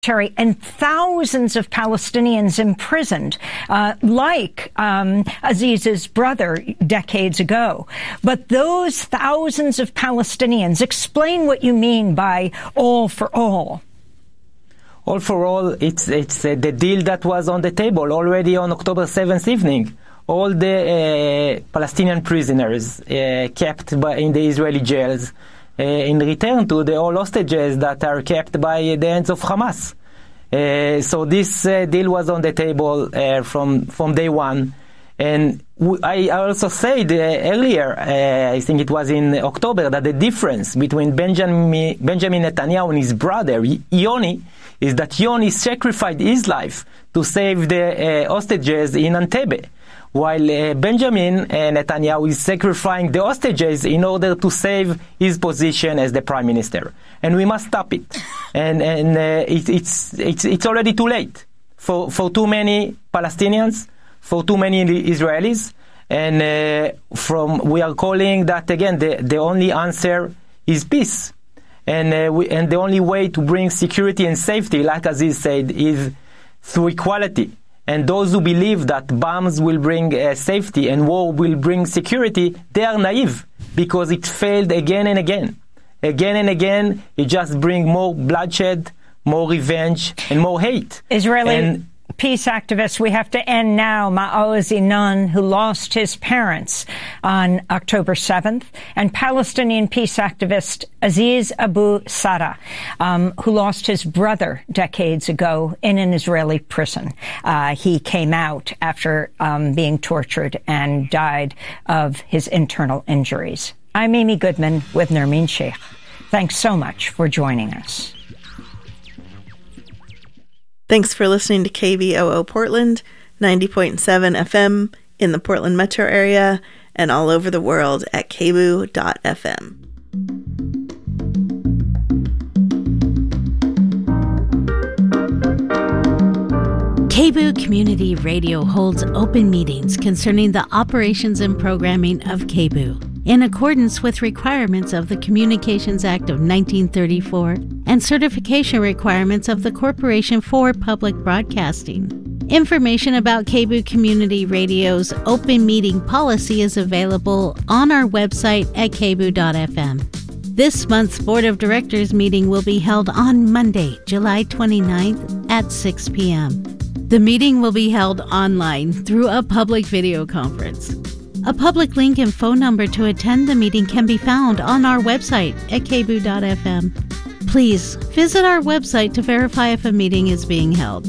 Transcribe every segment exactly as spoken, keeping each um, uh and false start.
and thousands of Palestinians imprisoned, uh, like um, Aziz's brother decades ago. But those thousands of Palestinians, explain what you mean by all for all. All for all, it's it's uh, the deal that was on the table already on October seventh evening. All the uh, Palestinian prisoners uh, kept by, in the Israeli jails uh, in return to the all hostages that are kept by the hands of Hamas. Uh, so this uh, deal was on the table uh, from from day one. And w- I also said uh, earlier, uh, I think it was in October, that the difference between Benjamin, Benjamin Netanyahu and his brother, Yoni, is that Yoni sacrificed his life to save the uh, hostages in Entebbe, while uh, Benjamin uh, Netanyahu is sacrificing the hostages in order to save his position as the prime minister. And we must stop it. and and uh, it, it's it's it's already too late for, for too many Palestinians, for too many Israelis. And uh, from we are calling that, again, the, the only answer is peace. And uh, we, and the only way to bring security and safety, like Aziz said, is through equality. And those who believe that bombs will bring uh, safety and war will bring security, they are naive, because it failed again and again. Again and again, it just brings more bloodshed, more revenge, and more hate. Israeli and peace activists, we have to end now. Maoz Inan, who lost his parents on October seventh, and Palestinian peace activist Aziz Abu Sada, um, who lost his brother decades ago in an Israeli prison. Uh, he came out after um, being tortured and died of his internal injuries. I'm Amy Goodman with Nermeen Sheikh. Thanks so much for joining us. Thanks for listening to K B O O Portland, ninety point seven F M in the Portland metro area and all over the world at k b o dot f m. K B O O Community Radio holds open meetings concerning the operations and programming of K B O O in accordance with requirements of the Communications Act of nineteen thirty-four and certification requirements of the Corporation for Public Broadcasting. Information about K B O O Community Radio's open meeting policy is available on our website at k b o dot f m. This month's Board of Directors meeting will be held on Monday, July twenty-ninth at six p.m. The meeting will be held online through a public video conference. A public link and phone number to attend the meeting can be found on our website at k b o dot f m. Please visit our website to verify if a meeting is being held.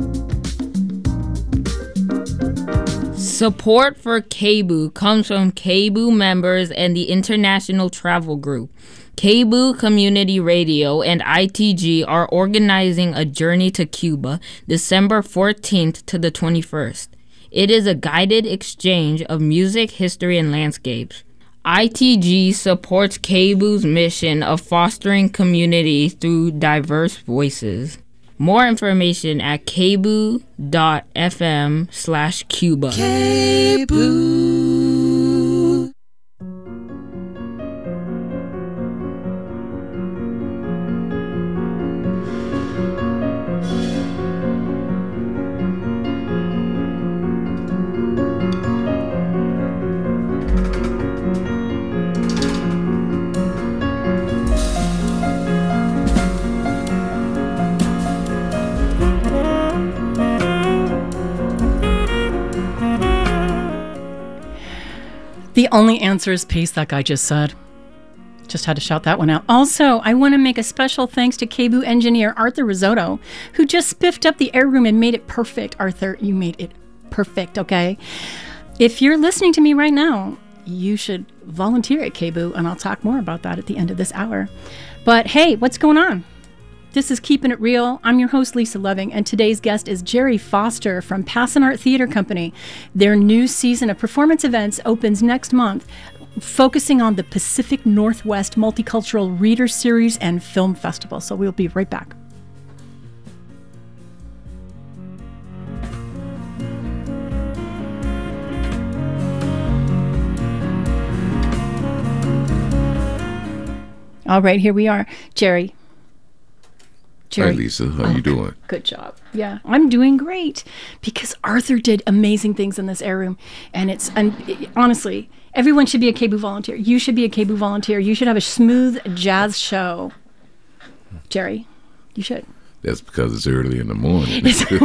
Support for K B O O comes from K B O O members and the International Travel Group. K B O O Community Radio and I T G are organizing a journey to Cuba December fourteenth to the twenty-first. It is a guided exchange of music, history, and landscapes. I T G supports K B O O's mission of fostering community through diverse voices. More information at k b o dot f m slash Cuba. K B O. The only answer is peace, that guy just said. Just had to shout that one out. Also, I want to make a special thanks to K B O O engineer Arthur Risotto, who just spiffed up the air room and made it perfect. Arthur, you made it perfect, okay? If you're listening to me right now, you should volunteer at K B O O, and I'll talk more about that at the end of this hour. But hey, what's going on? This is Keeping It Real. I'm your host, Lisa Loving, and today's guest is Jerry Foster from Passon Art Theater Company. Their new season of performance events opens next month, focusing on the Pacific Northwest Multicultural Reader Series and Film Festival. So we'll be right back. All right, here we are. Jerry, Jerry. Hi, Lisa. How oh, you doing? Good job. Yeah, I'm doing great because Arthur did amazing things in this air room, and it's and it, honestly, everyone should be a K B O O volunteer. You should be a K B O O volunteer. You should have a smooth jazz show. Jerry, you should. That's because it's early in the morning.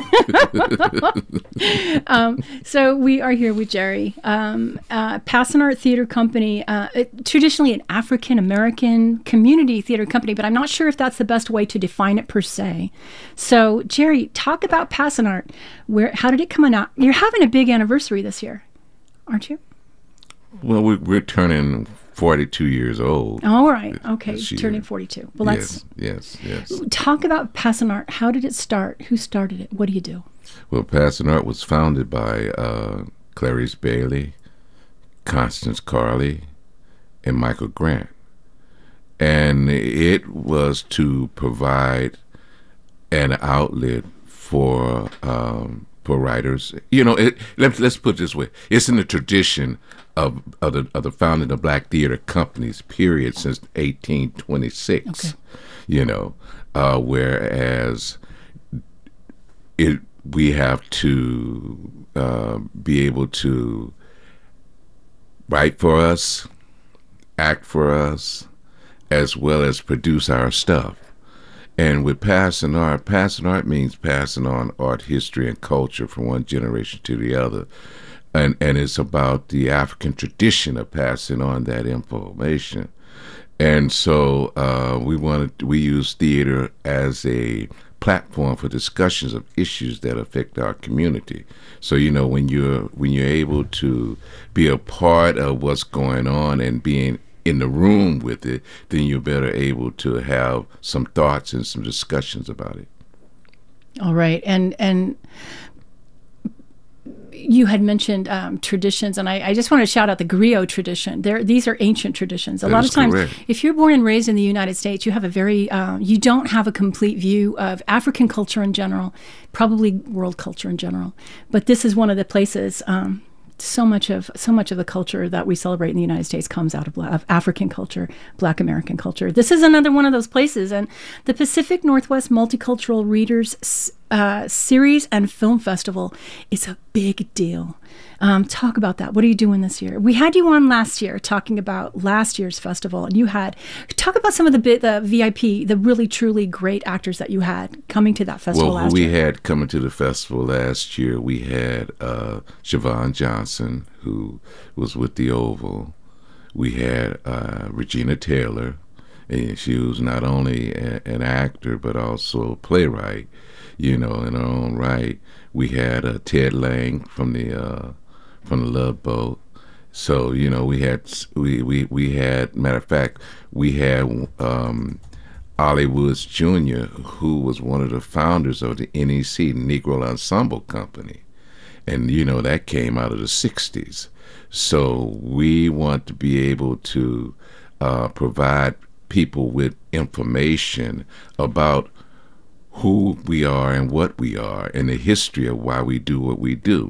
um, so we are here with Jerry. Um, uh, Passanart Theater Company, uh, it, traditionally an African-American community theater company, but I'm not sure if that's the best way to define it per se. So Jerry, talk about Passanart. Where, how did it come out? You're having a big anniversary this year, aren't you? Well, we, we're turning forty-two years old. All right. Okay. Turning forty-two. Well, yes, that's... Yes, yes. Talk about Passanart. How did it start? Who started it? What do you do? Well, Passanart was founded by uh, Clarice Bailey, Constance Carley, and Michael Grant. And it was to provide an outlet for um, for writers. You know, it, let's, let's put it this way. It's in the tradition of, of, the, of the founding of black theater companies, period, since eighteen twenty-six. Okay. You know, uh, whereas it we have to uh, be able to write for us, act for us, as well as produce our stuff. And with passing art, passing art means passing on art, history, and culture from one generation to the other. And and it's about the African tradition of passing on that information. And so uh, we wanted we use theater as a platform for discussions of issues that affect our community. So you know when you're when you're able to be a part of what's going on and being in the room with it, then you're better able to have some thoughts and some discussions about it. All right, and and you had mentioned um, traditions, and I, I just want to shout out the griot tradition. There, these are ancient traditions. A that lot of times, correct. If you're born and raised in the United States, you have a very, uh, you don't have a complete view of African culture in general, probably world culture in general. But this is one of the places. Um, So much of so much of the culture that we celebrate in the United States comes out of, of African culture, Black American culture. This is another one of those places. And the Pacific Northwest Multicultural Readers uh, Series and Film Festival is a big deal. Um, talk about that. What are you doing this year? We had you on last year talking about last year's festival, and you had talk about some of the bit the V I P, the really truly great actors that you had coming to that festival well, last we year. Well, we had coming to the festival last year. We had uh, Siobhan Johnson, who was with the Oval. We had uh, Regina Taylor, and she was not only a, an actor but also a playwright, you know, in her own right. We had uh, Ted Lang from the uh, from the Love Boat. So you know, we had we we we had. Matter of fact, we had um, Ollie Woods Junior, who was one of the founders of the N E C, Negro Ensemble Company, and you know that came out of the sixties. So we want to be able to uh, provide people with information about who we are and what we are and the history of why we do what we do.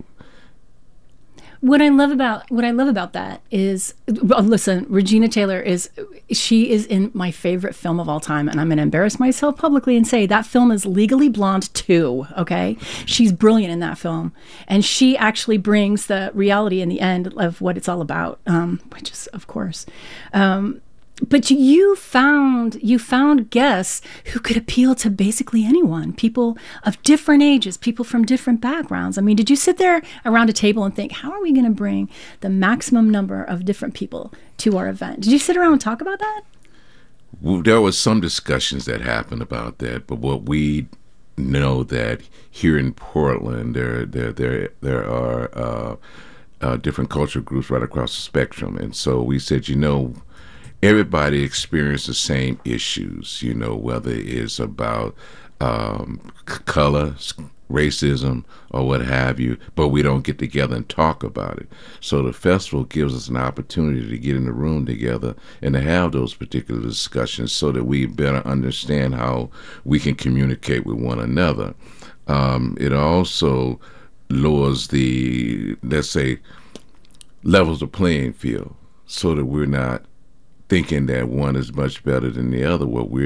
What I love about what I love about that is, well, listen, Regina Taylor is she is in my favorite film of all time, and I'm going to embarrass myself publicly and say that film is Legally Blonde two. Okay, she's brilliant in that film, and she actually brings the reality in the end of what it's all about, um, which is, of course. Um, But you found you found guests who could appeal to basically anyone, people of different ages, people from different backgrounds. I mean, did you sit there around a table and think, how are we going to bring the maximum number of different people to our event? Did you sit around and talk about that? Well, there was some discussions that happened about that, but what we know that here in Portland, there there there there are uh, uh, different cultural groups right across the spectrum, and so we said, you know, everybody experiences the same issues, you know, whether it's about um, c- color, racism, or what have you, but we don't get together and talk about it. So the festival gives us an opportunity to get in the room together and to have those particular discussions so that we better understand how we can communicate with one another. Um, it also lowers the, let's say, levels the playing field so that we're not thinking that one is much better than the other. What we're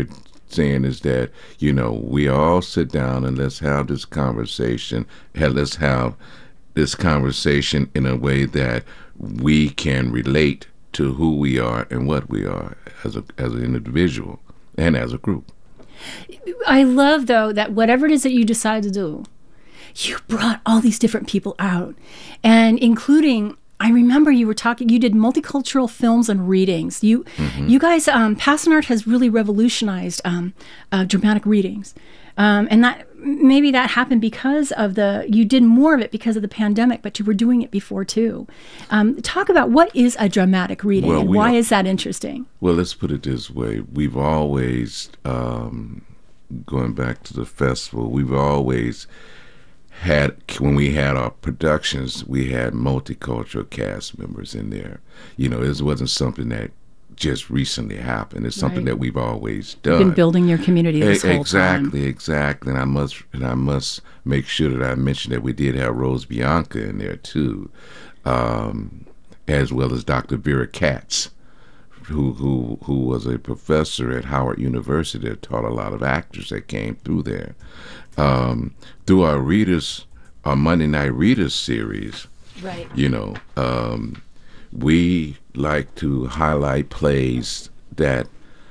saying is that, you know, we all sit down and let's have this conversation, and let's have this conversation in a way that we can relate to who we are and what we are as a as an individual and as a group. I love, though, that whatever it is that you decide to do, you brought all these different people out, and including, I remember you were talking, you did multicultural films and readings. You mm-hmm. you guys, um, Passenart has really revolutionized um, uh, dramatic readings. Um, and that maybe that happened because of the, you did more of it because of the pandemic, but you were doing it before too. Um, talk about what is a dramatic reading well, and why are, is that interesting? Well, let's put it this way. We've always, um, going back to the festival, we've always had, when we had our productions, we had multicultural cast members in there. You know, this wasn't something that just recently happened. It's something right. that we've always done. You've been building your community this e- whole exactly, time. Exactly, And I must and I must make sure that I mention that we did have Rose Bianca in there too, um, as well as Doctor Vera Katz, who who who was a professor at Howard University that taught a lot of actors that came through there. Um, through our readers, our Monday Night Readers series, right? You know. Um, We like to highlight plays that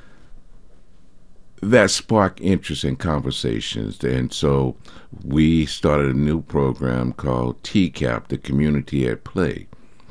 that spark interest in conversations, and so we started a new program called T CAP, the Community at Play,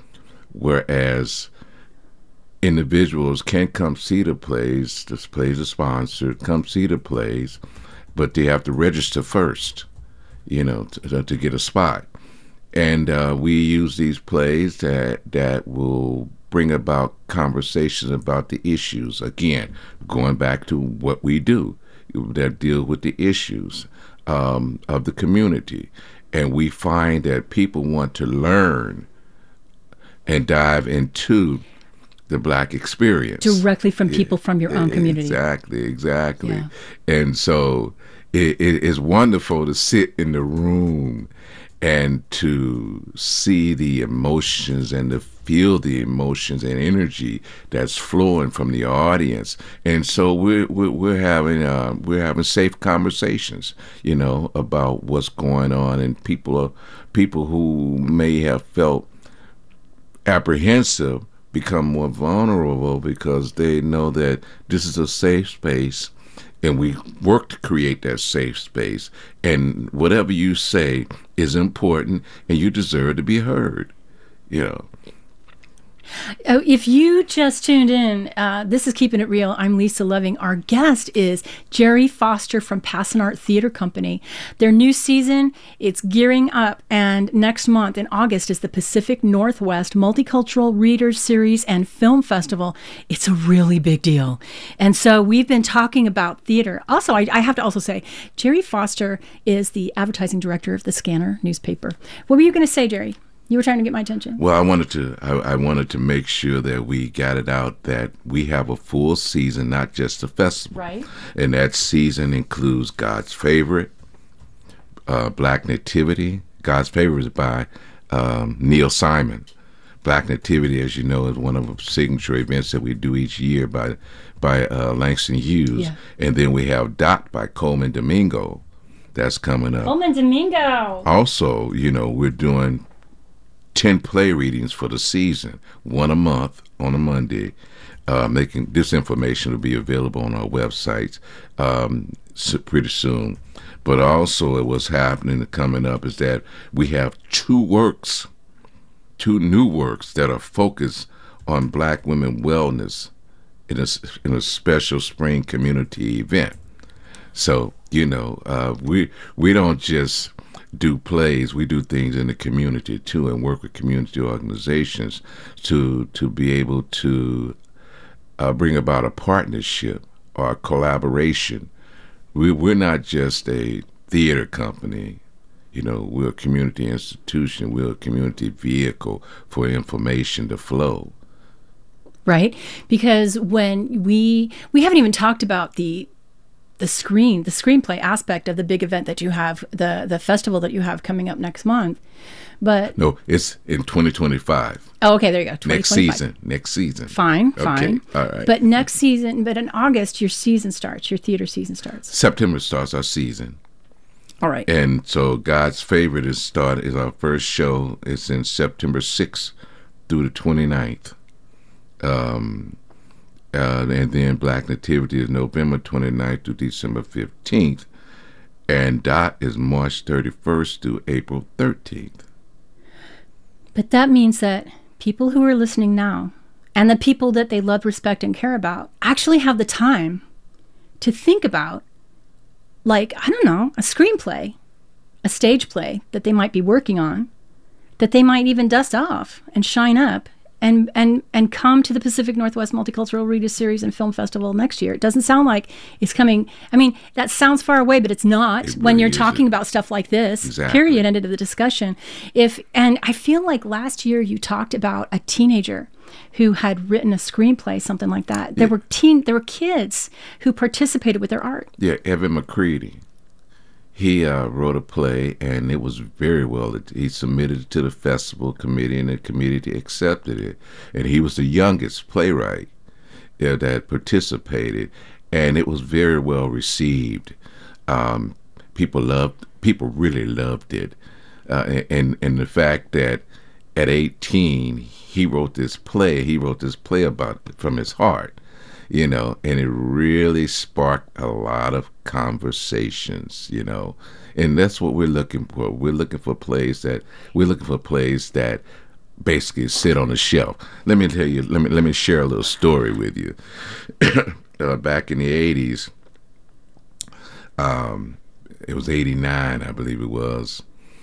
whereas individuals can come see the plays. The plays are sponsored. Come see the plays, but they have to register first, you know, to, to get a spot. And uh, we use these plays that that will bring about conversations about the issues. Again, going back to what we do, that deal with the issues um, of the community. And we find that people want to learn and dive into the Black experience. Directly from people from your own community. Exactly, exactly. Yeah. And so it, it is wonderful to sit in the room and to see the emotions and to feel the emotions and energy that's flowing from the audience. And so we're we're, we're having uh, we're having safe conversations, you know, about what's going on, and people are people who may have felt apprehensive become more vulnerable because they know that this is a safe space. And we work to create that safe space. And whatever you say is important, and you deserve to be heard. You know. Oh, if you just tuned in, uh, this is Keeping It Real. I'm Lisa Loving. Our guest is Jerry Foster from Passenart Theater Company. Their new season, it's gearing up, and next month in August is the Pacific Northwest Multicultural Readers Series and Film Festival. It's a really big deal. And so we've been talking about theater. Also, I, I have to also say, Jerry Foster is the advertising director of the Scanner newspaper. What were you going to say, Jerry? You were trying to get my attention. Well, I wanted to I, I wanted to make sure that we got it out that we have a full season, not just a festival. Right. And that season includes God's Favorite, uh, Black Nativity. God's Favorite is by um, Neil Simon. Black Nativity, as you know, is one of the signature events that we do each year by by uh, Langston Hughes. Yeah. And then we have Dot by Coleman Domingo. That's coming up. Coleman Domingo. Also, you know, we're doing ten play readings for the season, one a month on a Monday. Uh, making this information will be available on our websites um, so pretty soon. But also, what's happening and coming up is that we have two works, two new works that are focused on Black women wellness in a in a special spring community event. So you know, uh, we we don't just do plays, we do things in the community too, and work with community organizations to to be able to uh, bring about a partnership or a collaboration. We, we're not just a theater company, you know, we're a community institution, we're a community vehicle for information to flow. Right? Because when we, we haven't even talked about the the screen, the screenplay aspect of the big event that you have, the the festival that you have coming up next month. But no, it's in twenty twenty-five. Oh, okay, there you go. Next season. Next season. Fine, okay. fine. All right. But next season, but in August, your season starts. Your theater season starts. September starts our season. All right. And so God's Favorite is start is our first show. It's in September sixth through the twenty-ninth. Um, uh, and then Black Nativity is November twenty-ninth through December fifteenth. And Dot is March thirty-first through April thirteenth. But that means that people who are listening now and the people that they love, respect, and care about actually have the time to think about, like, I don't know, a screenplay, a stage play that they might be working on, that they might even dust off and shine up and and and come to the Pacific Northwest Multicultural Reader Series and Film Festival next year. It doesn't sound like it's coming. I mean, that sounds far away, but it's not it when really you're isn't. talking about stuff like this. Exactly. Period. End of the discussion. If and I feel like last year you talked about a teenager who had written a screenplay, something like that. There Yeah. were teen, there were kids who participated with their art. Yeah, Evan McCready. He uh, wrote a play, and it was very well. He submitted it to the festival committee, and the committee accepted it. And he was the youngest playwright uh, that participated, and it was very well received. Um, people loved, people really loved it, uh, and and the fact that at eighteen he wrote this play. He wrote this play about it from his heart. You know, and it really sparked a lot of conversations, you know, and that's what we're looking for. We're looking for plays that we're looking for plays that basically sit on the shelf. Let me tell you, let me let me share a little story with you. uh, back in the eighties, um, it was eighty-nine, I believe it was.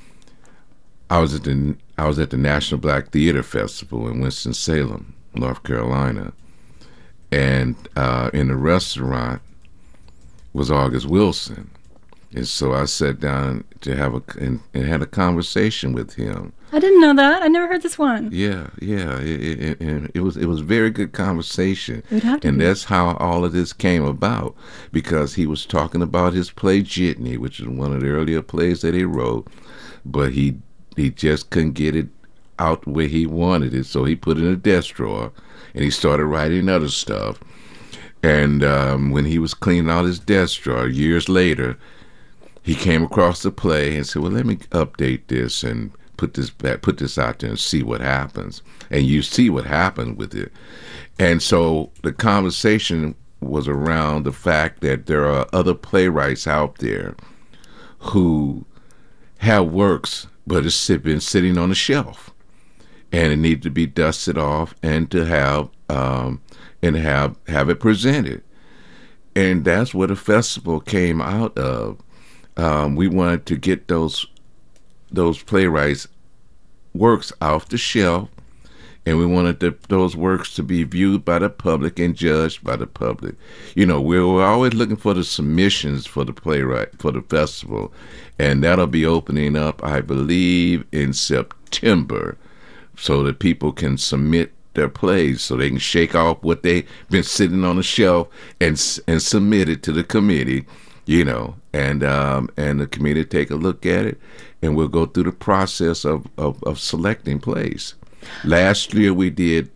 I was at the I was at the National Black Theater Festival in Winston-Salem, North Carolina. And uh, in the restaurant was August Wilson. And so I sat down to have a, and, and had a conversation with him. I didn't know that. I never heard this one. Yeah, yeah. It, it, it, it was it was a very good conversation. It would have to and be. that's how all of this came about, because he was talking about his play Jitney, which is one of the earlier plays that he wrote, but he he just couldn't get it out where he wanted it, so he put it in a desk drawer. And he started writing other stuff. And um, when he was cleaning out his desk drawer years later, he came across the play and said, well, let me update this and put this back, put this out there and see what happens. And you see what happened with it. And so the conversation was around the fact that there are other playwrights out there who have works, but it's been sitting on the shelf. And it needed to be dusted off and to have um, and have have it presented, and that's what the festival came out of. Um, we wanted to get those those playwrights' works off the shelf, and we wanted the, those works to be viewed by the public and judged by the public. You know, we we're always looking for the submissions for the playwright for the festival, and that'll be opening up, I believe, in September. So that people can submit their plays, so they can shake off what they've been sitting on the shelf and and submit it to the committee, you know, and um, and the committee take a look at it, and we'll go through the process of, of, of selecting plays. Last year we did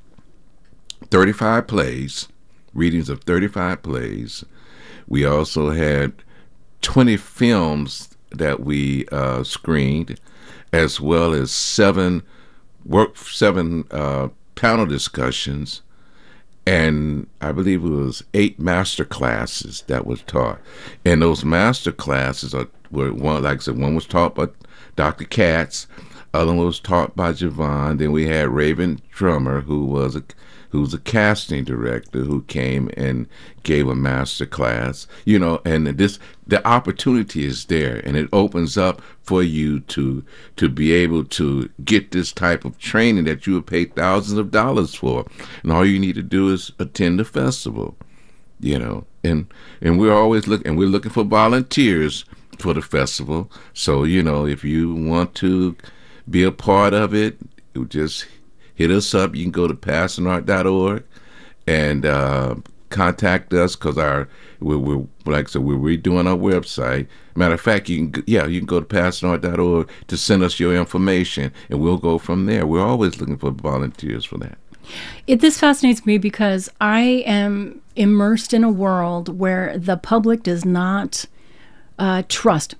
thirty-five plays, readings of thirty-five plays. We also had twenty films that we uh, screened, as well as seven work seven uh, panel discussions, and I believe it was eight master classes that was taught. And those master classes are were one, like I said, one was taught by Doctor Katz, other one was taught by Javon. Then we had Raven Drummer, who was a who was a casting director, who came and gave a master class. You know, and this the opportunity is there, and it opens up for you to to be able to get this type of training that you would pay thousands of dollars for. And all you need to do is attend the festival. You know, and and we're always looking, and we're looking for volunteers for the festival. So, you know, if you want to be a part of it, you just hit us up. You can go to passion art dot org and uh, contact us, because our we're, we're like I said, we're redoing our website. Matter of fact, you can, yeah, you can go to passionart dot org to send us your information, and we'll go from there. We're always looking for volunteers for that. It, this fascinates me because I am immersed in a world where the public does not uh, trust.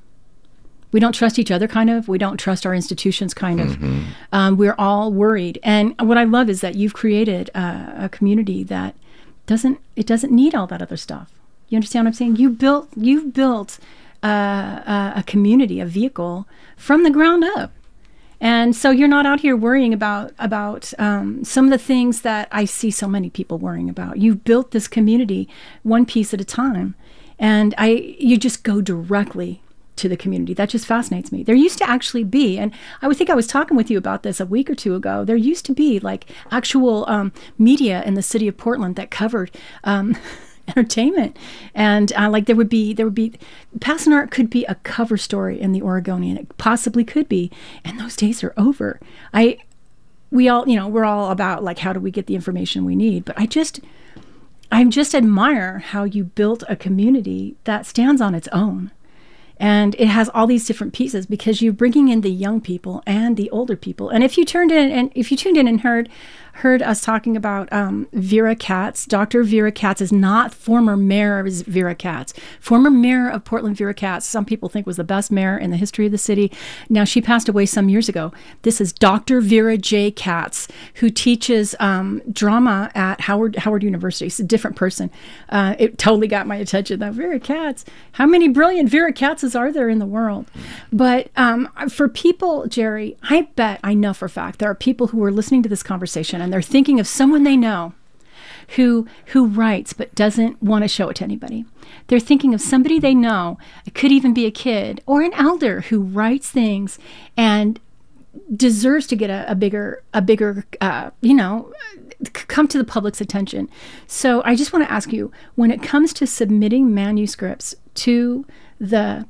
We don't trust each other, kind of. We don't trust our institutions, kind of. Mm-hmm. Um, we're all worried. And what I love is that you've created uh, a community that doesn't, it doesn't need all that other stuff. You understand what I'm saying? You built, you've built uh, a, a community, a vehicle from the ground up. And so you're not out here worrying about about um, some of the things that I see so many people worrying about. You've built this community one piece at a time, and I you just go directly to the community. That just fascinates me. There used to actually be, and I would think I was talking with you about this a week or two ago, there used to be like actual um, media in the city of Portland that covered um, entertainment, and uh, like there would be there would be Passionart could be a cover story in the Oregonian. It possibly could be, and those days are over. I we all you know we're all about like how do we get the information we need, but I just I just admire how you built a community that stands on its own. And it has all these different pieces because you're bringing in the young people and the older people. And if you turned in and if you tuned in and heard heard us talking about um, Vera Katz, Doctor Vera Katz is not former Mayor Vera Katz. Former Mayor of Portland Vera Katz, some people think was the best mayor in the history of the city. Now, she passed away some years ago. This is Doctor Vera J. Katz, who teaches um, drama at Howard Howard University. It's a different person. Uh, it totally got my attention. That Vera Katz. How many brilliant Vera Katzes are there in the world? But um, for people, Jerry, I bet, I know for a fact, there are people who are listening to this conversation and they're thinking of someone they know who who writes but doesn't want to show it to anybody. They're thinking of somebody they know, it could even be a kid or an elder who writes things and deserves to get a, a bigger, a bigger, uh, you know, come to the public's attention. So I just want to ask you, when it comes to submitting manuscripts to the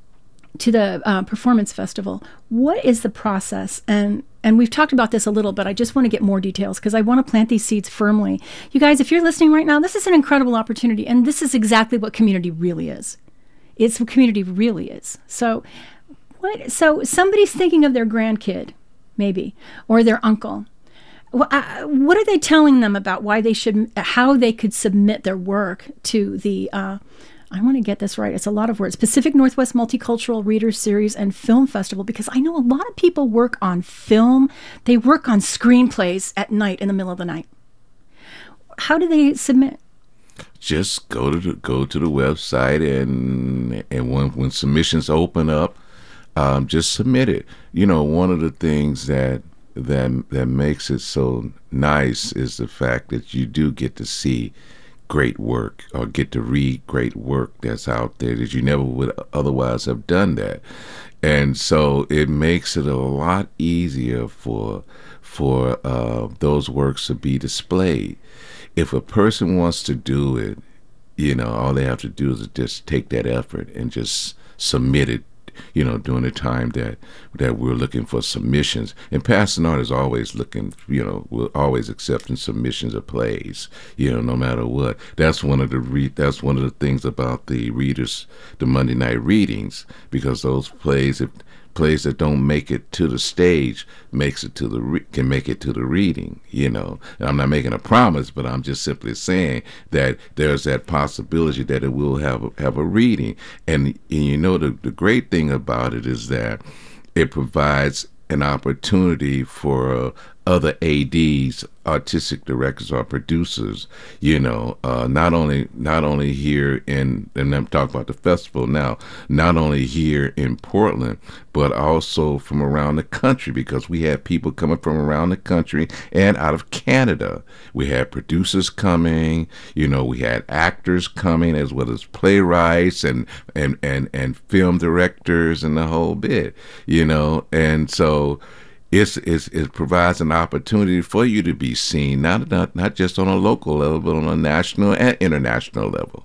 to the uh, performance festival, what is the process? And and we've talked about this a little, but I just want to get more details because I want to plant these seeds firmly. You guys, if you're listening right now, this is an incredible opportunity, and this is exactly what community really is. It's what community really is. So, what? So somebody's thinking of their grandkid, maybe, or their uncle. Well, uh, what are they telling them about why they should, how they could submit their work to the? Uh, I want to get this right. It's a lot of words. Pacific Northwest Multicultural Readers Series and Film Festival, because I know a lot of people work on film. They work on screenplays at night in the middle of the night. How do they submit? Just go to the, go to the website and and when when submissions open up, um, just submit it. You know, one of the things that that that makes it so nice is the fact that you do get to see great work or get to read great work that's out there that you never would otherwise have done that. And so it makes it a lot easier for for uh, those works to be displayed. If a person wants to do it, you know, all they have to do is just take that effort and just submit it, you know, during the time that that we're looking for submissions. And Passionart is always looking, you know, we're always accepting submissions of plays, you know, no matter what. That's one of the re- that's one of the things about the readers, the Monday night readings, because those plays, if plays that don't make it to the stage makes it to the re- can make it to the reading, you know. And I'm not making a promise, but I'm just simply saying that there's that possibility that it will have a, have a reading. And, and you know, the, the great thing about it is that it provides an opportunity for uh, other A Ds, artistic directors or producers, you know, uh, not only not only here in, and I'm talking about the festival now, not only here in Portland, but also from around the country, because we have people coming from around the country and out of Canada. We had producers coming, you know, we had actors coming, as well as playwrights and and and, and film directors and the whole bit, you know, and so It's, it's, it provides an opportunity for you to be seen, not, not not just on a local level, but on a national and international level.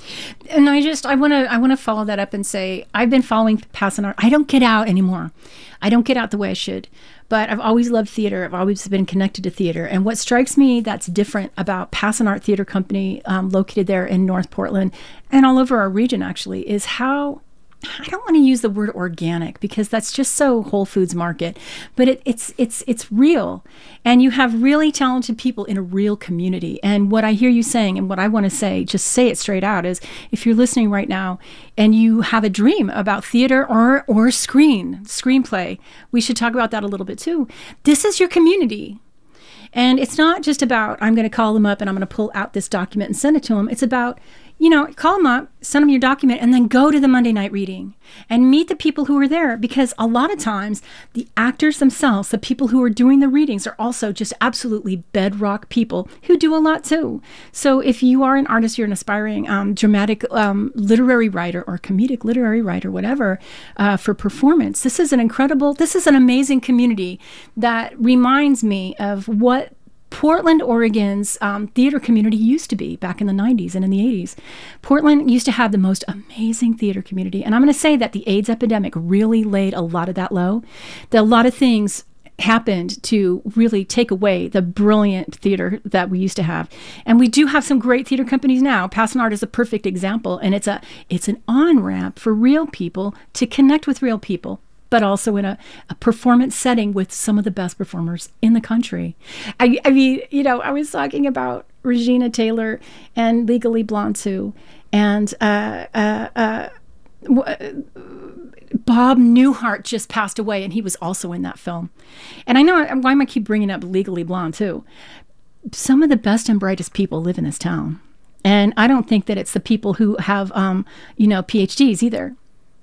And I just, I want to I want to follow that up and say, I've been following Passionart. I don't get out anymore. I don't get out the way I should. But I've always loved theater. I've always been connected to theater. And what strikes me that's different about Passionart Theater Company, um, located there in North Portland and all over our region, actually, is how I don't want to use the word organic because that's just so Whole Foods Market, but it, it's it's it's real, and you have really talented people in a real community. And what I hear you saying, and what I want to say, just say it straight out, is if you're listening right now and you have a dream about theater or or screen screenplay, we should talk about that a little bit too. This is your community. And it's not just about, I'm going to call them up and I'm going to pull out this document and send it to them. It's about, you know, call them up, send them your document, and then go to the Monday night reading and meet the people who are there. Because a lot of times, the actors themselves, the people who are doing the readings, are also just absolutely bedrock people who do a lot too. So if you are an artist, you're an aspiring um, dramatic um, literary writer or comedic literary writer, whatever, uh, for performance, this is an incredible, this is an amazing community that reminds me of what Portland, Oregon's um, theater community used to be back in the nineties and in the eighties. Portland used to have the most amazing theater community. And I'm going to say that the AIDS epidemic really laid a lot of that low. That a lot of things happened to really take away the brilliant theater that we used to have. And we do have some great theater companies now. Passing Art is a perfect example. And it's a it's an on-ramp for real people to connect with real people, but also in a, a performance setting with some of the best performers in the country. I, I mean, you know, I was talking about Regina Taylor and Legally Blonde too, and uh, uh, uh, Bob Newhart just passed away, and he was also in that film. And I know, why am I keep bringing up Legally Blonde too? Some of the best and brightest people live in this town. And I don't think that it's the people who have, um, you know, P H Ds either.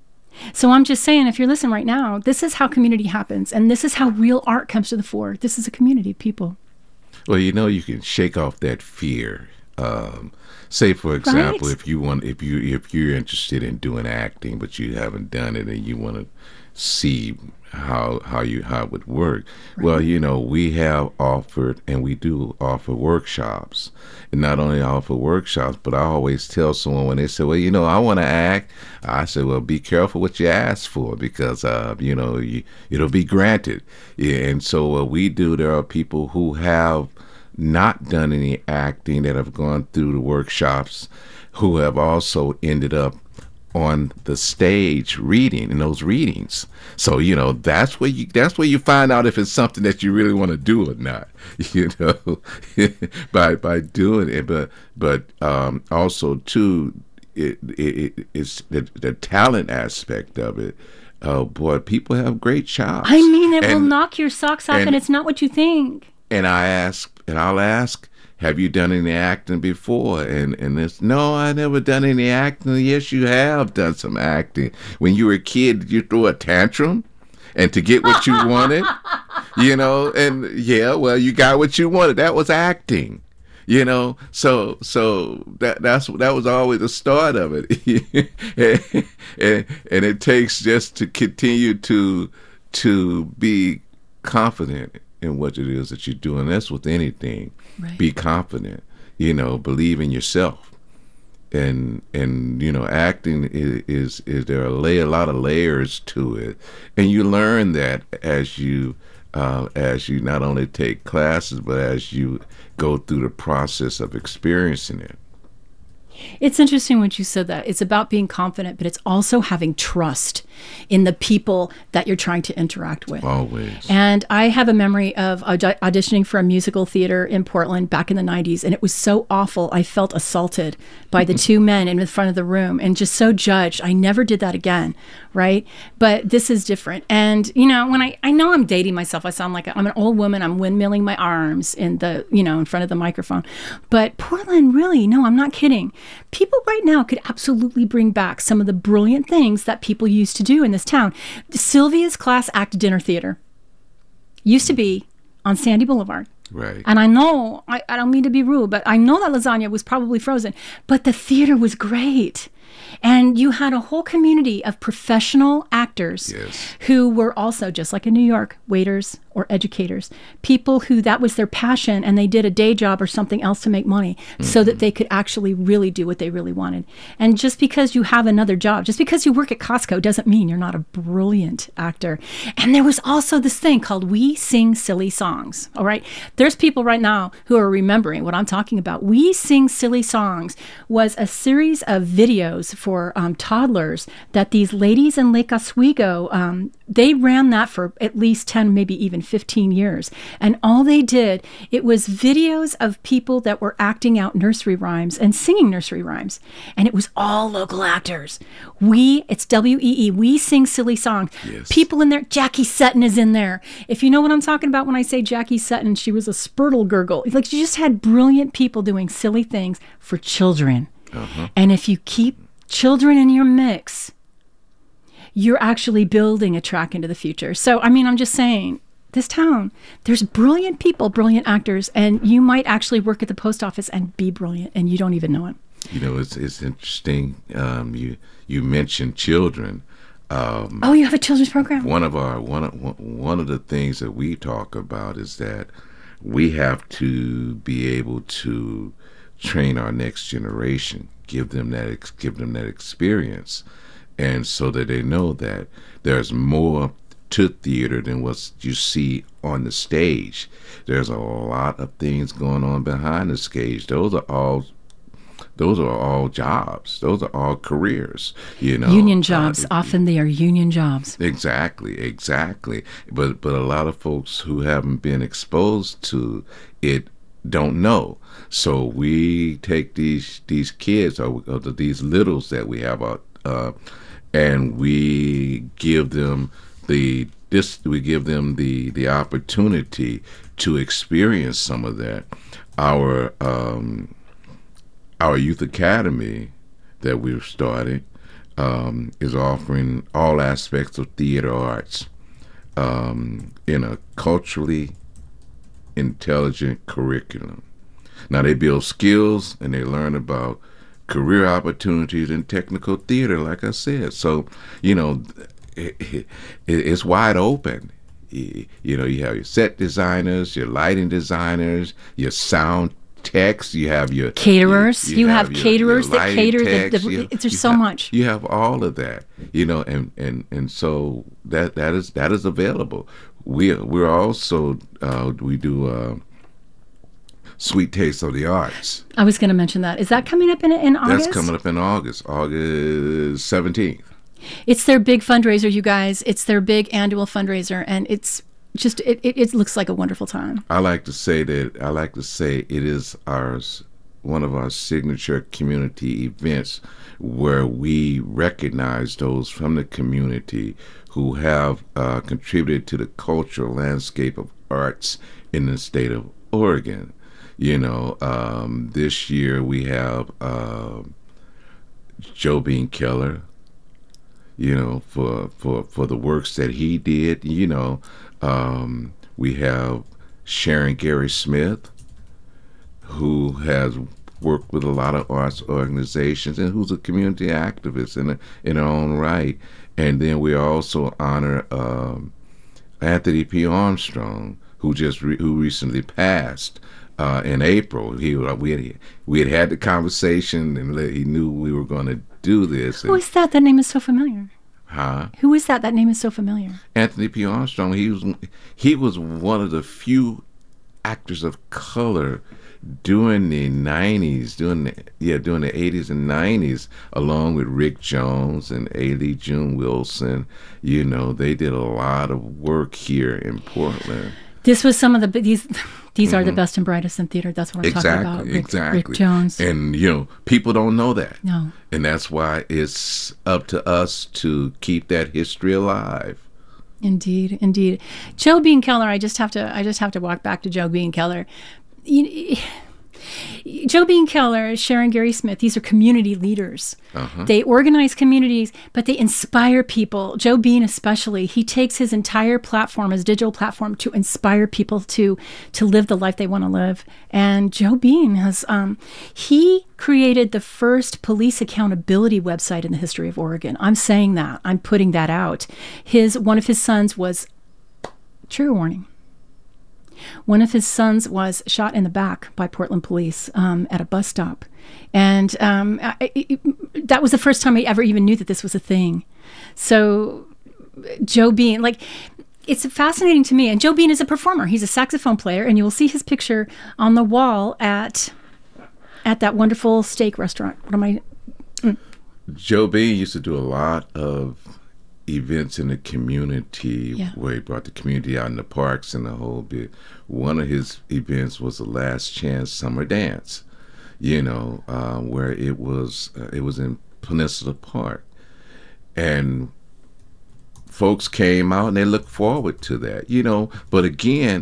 So I'm just saying, if you're listening right now, this is how community happens, and this is how real art comes to the fore. This is a community of people. Well, you know, you can shake off that fear. Um, say, for example, Right. if you want, if you if you're interested in doing acting, but you haven't done it, and you want to see how how you how it would work. Right. Well, you know, we have offered, and we do offer workshops, and not only offer workshops, but I always tell someone when they say, well, you know, I want to act, I say, well, be careful what you ask for, because uh, you know, you, it'll be granted. Yeah, and so what we do, there are people who have not done any acting that have gone through the workshops, who have also ended up on the stage reading in those readings. So, you know, that's where you that's where you find out if it's something that you really want to do or not, you know, by by doing it. But but um, also too, it, it it's the, the talent aspect of it. Oh boy, people have great chops. I mean, it and, will knock your socks off, and, and it's not what you think. And I ask, and I'll ask, have you done any acting before? And and it's, no, I never done any acting. Yes, you have done some acting. When you were a kid, did you throw a tantrum? And to get what you wanted? You know, and yeah, well, you got what you wanted. That was acting. You know, so so that that's that was always the start of it. and, and, and it takes just to continue to to be confident in what it is that you're doing. That's with anything. Right. Be confident, you know, believe in yourself. And, and you know, acting is, is, is there are lay, a lot of layers to it. And you learn that as you, uh, as you not only take classes, but as you go through the process of experiencing it. It's interesting when you said that. It's about being confident, but it's also having trust in the people that you're trying to interact with. Always. And I have a memory of aud- auditioning for a musical theater in Portland back in the nineties, and it was so awful. I felt assaulted by the two men in the front of the room and just so judged. I never did that again, right? But this is different. And, you know, when I, I know I'm dating myself, I sound like a, I'm an old woman. I'm windmilling my arms in the, you know, in front of the microphone. But Portland, really, no, I'm not kidding. People right now could absolutely bring back some of the brilliant things that people used to do in this town. Sylvia's Class Act Dinner Theater used to be on Sandy Boulevard. Right. And I know, I, I don't mean to be rude, but I know that lasagna was probably frozen, but the theater was great. And you had a whole community of professional actors yes. who were also, just like in New York, waiters or educators, people who that was their passion and they did a day job or something else to make money mm-hmm. so that they could actually really do what they really wanted. And just because you have another job, just because you work at Costco doesn't mean you're not a brilliant actor. And there was also this thing called We Sing Silly Songs, all right? There's people right now who are remembering what I'm talking about. We Sing Silly Songs was a series of videos videos for um, toddlers that these ladies in Lake Oswego, um, they ran that for at least ten, maybe even fifteen years. And all they did, it was videos of people that were acting out nursery rhymes and singing nursery rhymes. And it was all local actors. We, it's W E E, we sing silly songs. Yes. People in there, Jackie Sutton is in there. If you know what I'm talking about when I say Jackie Sutton, she was a spurtle gurgle. Like, she just had brilliant people doing silly things for children. Uh-huh. And if you keep children in your mix, you're actually building a track into the future. So, I mean, I'm just saying, this town, there's brilliant people, brilliant actors, and you might actually work at the post office and be brilliant, and you don't even know it. You know, it's it's interesting. Um, you you mentioned children. Um, oh, you have a children's program? One of our one of one of the things that we talk about is that we have to be able to train our next generation, give them that ex- give them that experience, and so that they know that there's more to theater than what you see on the stage. There's a lot of things going on behind the stage. Those are all those are all jobs. Those are all careers, you know. Union jobs. Uh, Often they are union jobs. Exactly, exactly. But but a lot of folks who haven't been exposed to it don't know. So we take these these kids or, or these littles that we have out, uh, and we give them the this we give them the the opportunity to experience some of that. Our um, our youth academy that we've started um, is offering all aspects of theater arts um, in a culturally intelligent curriculum. Now they build skills and they learn about career opportunities in technical theater, like I said. So, you know, it, it, it's wide open. You, you know, you have your set designers, your lighting designers, your sound techs, you have your caterers. You, you, you have, have your, caterers your that cater. techs, The, the, you, there's you so have, much. You have all of that, you know, and, and, and so that that is that is available. We we're also uh, we do. Uh, Sweet Taste of the Arts. I was going to mention that. Is that coming up in in August? That's coming up in August, August seventeenth. It's their big fundraiser, you guys. It's their big annual fundraiser, and it's just it, it, it looks like a wonderful time. I like to say that I like to say it is ours, one of our signature community events where we recognize those from the community who have uh, contributed to the cultural landscape of arts in the state of Oregon. You know, um, this year we have uh, Joe Bean Keller, you know, for, for, for the works that he did. You know, um, we have Sharon Gary Smith, who has worked with a lot of arts organizations and who's a community activist in, a, in her own right. And then we also honor um, Anthony P. Armstrong, who just re- who recently passed. Uh, in April, he we had we had had the conversation, and he knew we were going to do this. Who is that? That name is so familiar. Huh? Who is that? That name is so familiar. Anthony P. Armstrong. He was he was one of the few actors of color during the nineties, during the, yeah, during the eighties and nineties, along with Rick Jones and Ailey June Wilson. You know, they did a lot of work here in Portland. This was some of the these these mm-hmm. are the best and brightest in theater. That's what I'm exactly, talking about. Rick, exactly. Rick Jones. And you know, people don't know that. No. And that's why it's up to us to keep that history alive. Indeed, indeed. Joe Bean Keller. I just have to. I just have to walk back to Joe Bean Keller. You, Joe Bean Keller, Sharon Gary Smith, these are community leaders. Uh-huh. They organize communities, but they inspire people. Joe Bean especially, he takes his entire platform, his digital platform, to inspire people to to live the life they want to live. And Joe Bean has, um, he created the first police accountability website in the history of Oregon. I'm saying that. I'm putting that out. His One of his sons was, trigger warning, one of his sons was shot in the back by Portland police um, at a bus stop. And um, I, it, that was the first time I ever even knew that this was a thing. So Joe Bean, like, it's fascinating to me. And Joe Bean is a performer. He's a saxophone player, and you will see his picture on the wall at at that wonderful steak restaurant. What am I... Mm. Joe Bean used to do a lot of events in the community Yeah. where he brought the community out in the parks and the whole bit. One of his events was the Last Chance Summer Dance, you know, uh, where it was uh, it was in Peninsula Park, and folks came out and they looked forward to that, you know. But again,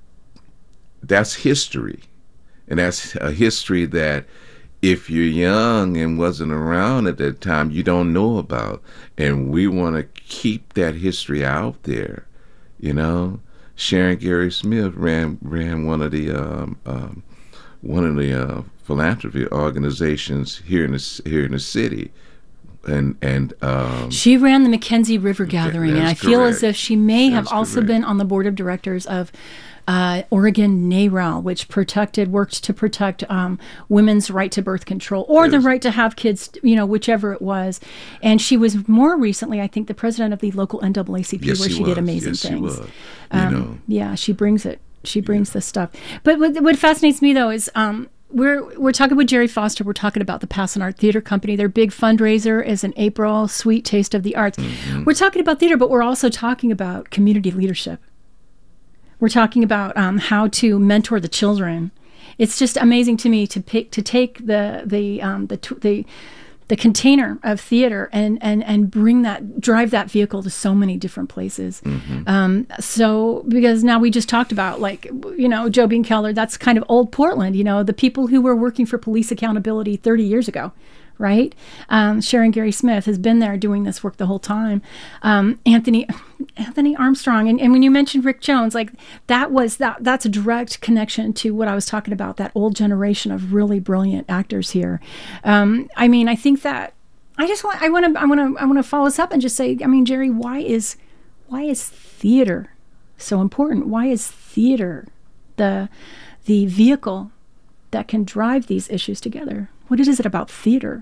that's history, and that's a history that if you're young and wasn't around at that time, you don't know about. And we want to keep that history out there, you know. Sharon Gary Smith ran ran one of the um, um, one of the uh, philanthropy organizations here in the here in the city, and and um, she ran the Mackenzie River Gathering, and I feel correct. as if she may have That's also correct. been on the board of directors of uh, Oregon NARAL, which protected worked to protect um, women's right to birth control or the Yes. right to have kids, you know, whichever it was. And she was more recently, I think, the president of the local N double A C P, yes, where she she did was. amazing yes, things. She was. Um, You know, Yeah, she brings it. She brings this stuff. But what, what fascinates me, though, is um, we're we're talking with Jerry Foster. We're talking about the Passon Art Theater Company. Their big fundraiser is in April, Sweet Taste of the Arts. Mm-hmm. We're talking about theater, but we're also talking about community leadership. We're talking about um, how to mentor the children. It's just amazing to me to pick to take the the um, the t- the the container of theater and and and bring that drive that vehicle to so many different places. Mm-hmm. Um, so because now we just talked about, like, you know, Joe Bean Keller, that's kind of old Portland, you know, the people who were working for police accountability thirty years ago, right? Um, Sharon Gary Smith has been there doing this work the whole time. Um, Anthony Anthony Armstrong, and, and when you mentioned Rick Jones, like that was that that's a direct connection to what I was talking about, that old generation of really brilliant actors here. Um, I mean, I think that I just want I want to I want to I want to follow this up and just say, I mean, Jerry, why is why is theater so important? Why is theater the the vehicle that can drive these issues together? What is it about theater?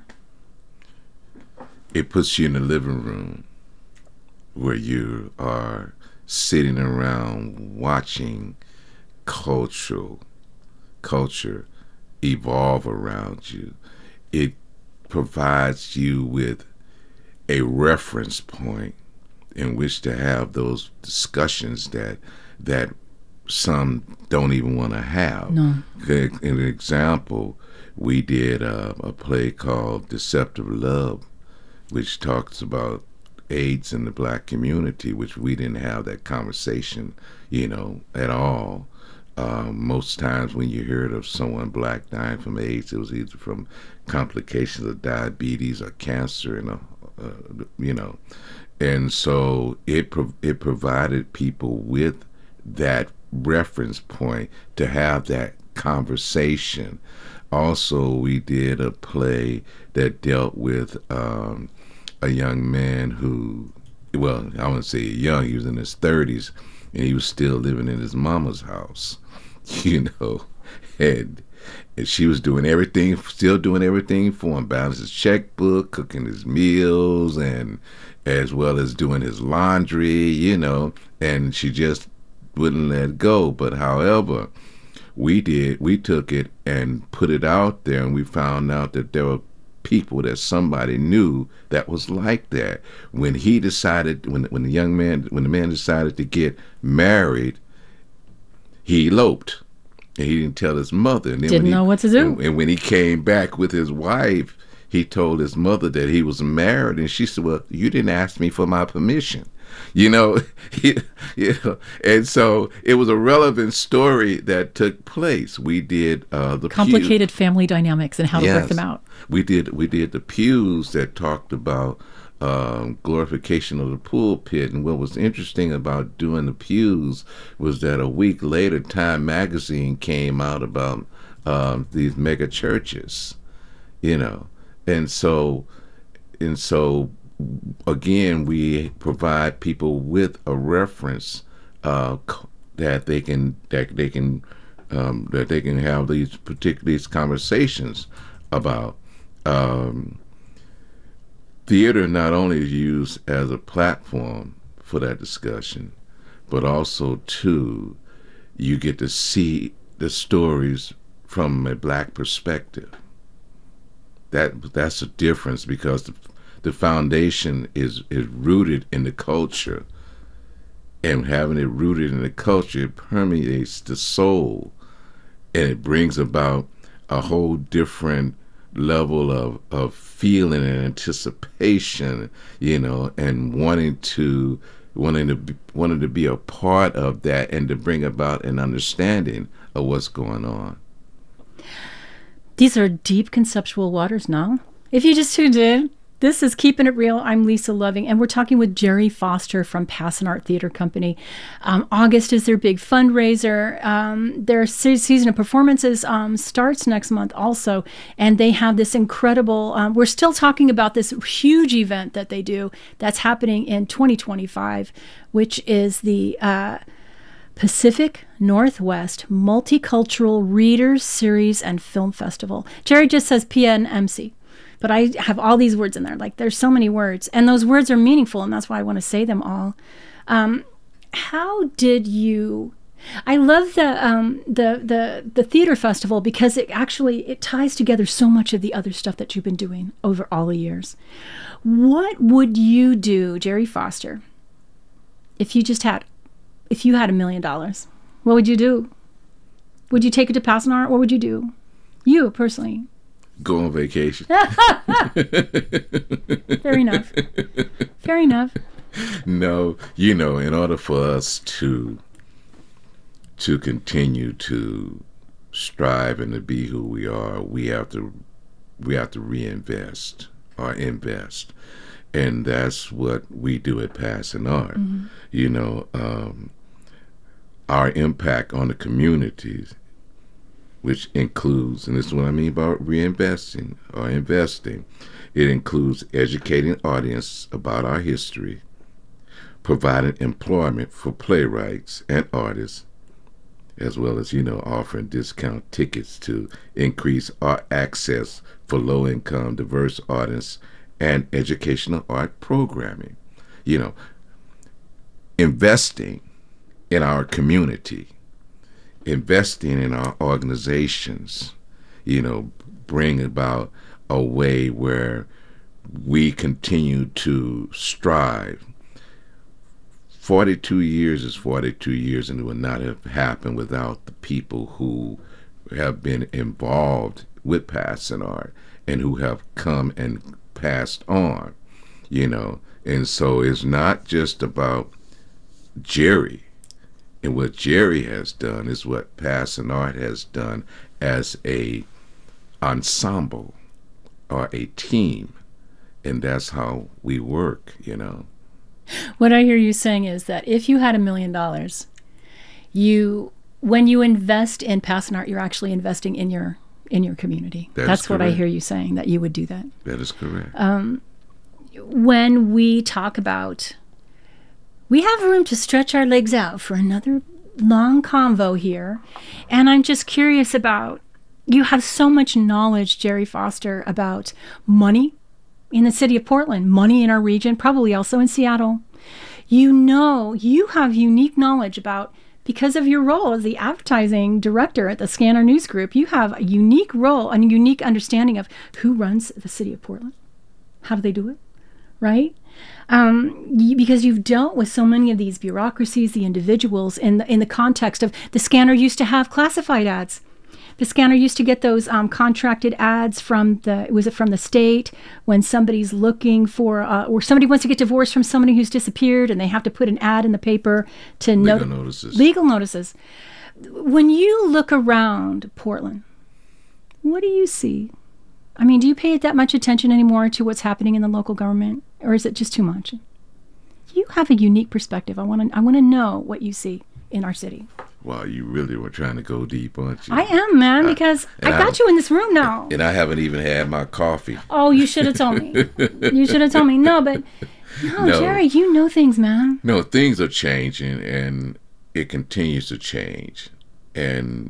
it puts you in the living room where you are sitting around watching cultural culture evolve around you. It provides you with a reference point in which to have those discussions that that some don't even want to have. No. An example, we did a, a play called Deceptive Love, which talks about AIDS in the black community, which we didn't have that conversation, you know, at all. Um, most times when you heard of someone black dying from AIDS, it was either from complications of diabetes or cancer, and uh, you know, and so it pro- it provided people with that reference point to have that conversation. Also, we did a play that dealt with um, a young man who, well, I wouldn't say young, he was in his thirties, and he was still living in his mama's house, you know, and, and she was doing everything, still doing everything for him, balancing his checkbook, cooking his meals, and as well as doing his laundry, you know, and she just wouldn't let go. But however, we did, we took it and put it out there, and we found out that there were people that somebody knew that was like that. When he decided, when when the young man, when the man decided to get married, he eloped, and he didn't tell his mother. And then Didn't when he, know what to do. And, and when he came back with his wife, he told his mother that he was married, and she said, "Well, you didn't ask me for my permission." You know, you know, and so it was a relevant story that took place. We did uh, the Complicated pew. family dynamics and how yes. to work them out. We did we did the pews that talked about um, glorification of the pulpit. And what was interesting about doing the pews was that a week later, Time magazine came out about um, these mega churches, you know, and so and so. Again, we provide people with a reference uh, that they can that they can um, that they can have these particular these conversations about. Um, theater not only is used as a platform for that discussion, but also too, you get to see the stories from a black perspective. that that's a difference, because the, the foundation is is rooted in the culture, and having it rooted in the culture, it permeates the soul, and it brings about a whole different level of of feeling and anticipation, you know, and wanting to wanting to be, wanting to be a part of that, and to bring about an understanding of what's going on. These are deep conceptual waters now. If you just tuned in, this is Keeping It Real. I'm Lisa Loving, and we're talking with Jerry Foster from Passon Art Theater Company. Um, August is their big fundraiser. Um, their se- season of performances um, starts next month also, and they have this incredible, um, we're still talking about this huge event that they do that's happening in twenty twenty-five, which is the uh, Pacific Northwest Multicultural Readers Series and Film Festival. Jerry just says P N M C. But I have all these words in there. Like, there's so many words. And those words are meaningful, and that's why I want to say them all. Um, how did you... I love the, um, the the the theater festival, because it actually, it ties together so much of the other stuff that you've been doing over all the years. What would you do, Jerry Foster, if you just had... If you had a million dollars, what would you do? Would you take it to Passon Art? What would you do? You, personally. Go on vacation. Fair enough. Fair enough. No, you know, in order for us to to continue to strive and to be who we are, we have to we have to reinvest or invest. And that's what we do at Passon Art. Mm-hmm. You know, um, our impact on the communities, which includes, and this is what I mean by reinvesting or investing, it includes educating audience about our history, providing employment for playwrights and artists, as well as, you know, offering discount tickets to increase art access for low-income, diverse audience, and educational art programming. You know, investing in our community, investing in our organizations, you know, bring about a way where we continue to strive. forty-two years is forty-two years, and it would not have happened without the people who have been involved with Passon Art and who have come and passed on, you know. And so it's not just about Jerry, and what Jerry has done is what Passon Art has done as a ensemble or a team, and that's how we work, you know. What I hear you saying is that if you had a million dollars, you, when you invest in Passon Art, you're actually investing in your in your community. That That's is what I correct. hear you saying, that you would do that. That is correct. Um, when we talk about, we have room to stretch our legs out for another long convo here, and I'm just curious about, you have so much knowledge, Jerry Foster, about money in the city of Portland, money in our region, probably also in Seattle. You know, you have unique knowledge about, because of your role as the advertising director at the Scanner News Group, you have a unique role and a unique understanding of who runs the city of Portland. How do they do it, right? Um, you, because you've dealt with so many of these bureaucracies, the individuals, in the, in the context of, the Scanner used to have classified ads. The Scanner used to get those um, contracted ads from the, was it from the state, when somebody's looking for, uh, or somebody wants to get divorced from somebody who's disappeared, and they have to put an ad in the paper to Legal no- notices. Legal notices. When you look around Portland, what do you see? I mean, do you pay that much attention anymore to what's happening in the local government, or is it just too much? You have a unique perspective. I want to. I want to know what you see in our city. Wow, you really were trying to go deep, aren't you? I am, man, I- because I and got I- you in this room now. And I haven't even had my coffee. Oh, you should have told me. You should have told me. No, but no, No. Jerry, you know things, man. No, things are changing, and it continues to change. And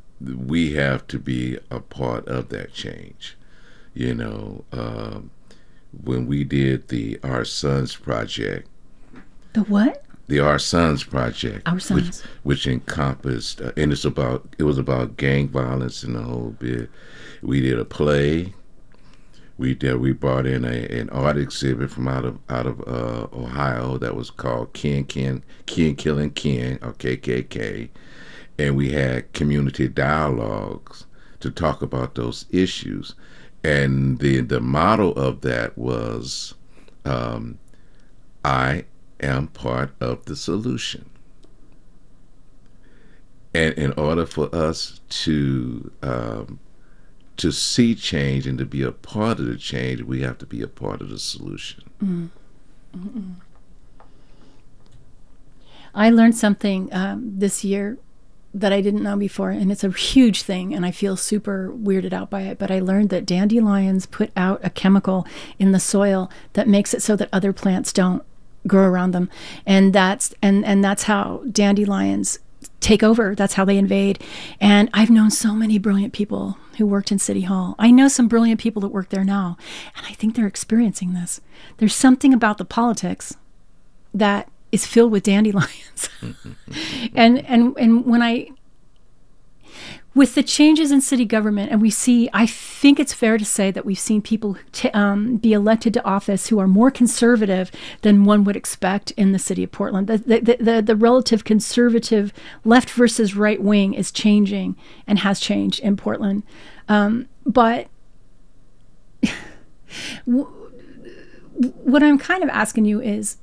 we have to be a part of that change. You know, um, when we did the Our Sons Project, The what? the Our Sons Project, Our which, Sons. which encompassed, uh, and it's about, it was about gang violence and the whole bit. We did a play, We did. We brought in a an art exhibit from out of out of uh, Ohio that was called Ken Ken Ken Killing Ken, or K K K, and we had community dialogues to talk about those issues. And the the motto of that was, um, "I am part of the solution." And in order for us to um, to see change and to be a part of the change, we have to be a part of the solution. Mm. Mm-mm. I learned something um, this year that I didn't know before, and it's a huge thing, and I feel super weirded out by it, but I learned that dandelions put out a chemical in the soil that makes it so that other plants don't grow around them. And that's and, and that's how dandelions take over. That's how they invade. And I've known so many brilliant people who worked in City Hall. I know some brilliant people that work there now, and I think they're experiencing this. There's something about the politics that is filled with dandelions. and and and when I, with the changes in city government, and we see, I think it's fair to say that we've seen people t- um, be elected to office who are more conservative than one would expect in the city of Portland. The, the, the, the relative conservative left versus right wing is changing and has changed in Portland. Um, but w- what I'm kind of asking you is,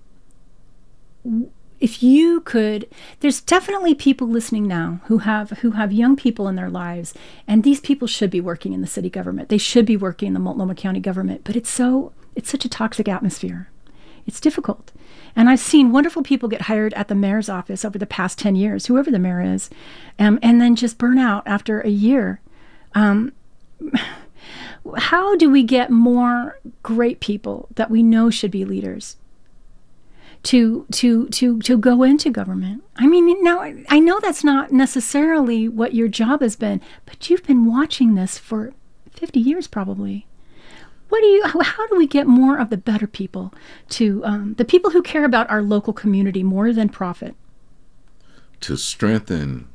if you could, there's definitely people listening now who have who have young people in their lives, and these people should be working in the city government. They should be working in the Multnomah County government, but it's so it's such a toxic atmosphere. It's difficult. And I've seen wonderful people get hired at the mayor's office over the past ten years, whoever the mayor is, um, and then just burn out after a year. Um, how do we get more great people that we know should be leaders to to to to go into government? I mean, now I know that's not necessarily what your job has been, but you've been watching this for fifty years probably. What do you? How do we get more of the better people to um, the people who care about our local community more than profit? To strengthen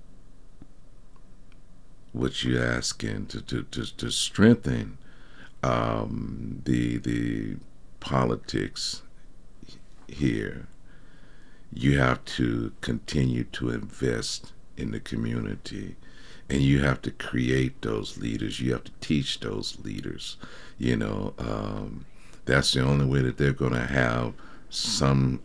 what you're asking, to to to, to strengthen um, the the politics here, you have to continue to invest in the community, and you have to create those leaders. You have to teach those leaders. You know, um, that's the only way that they're going to have some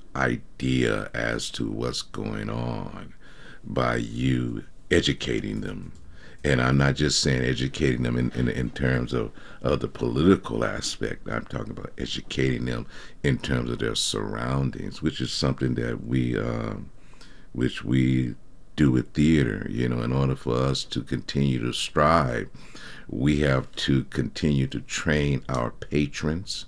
idea as to what's going on, by you educating them. And I'm not just saying educating them in, in, in terms of, of the political aspect. I'm talking about educating them in terms of their surroundings, which is something that we, uh, which we do with theater. You know, in order for us to continue to strive, we have to continue to train our patrons.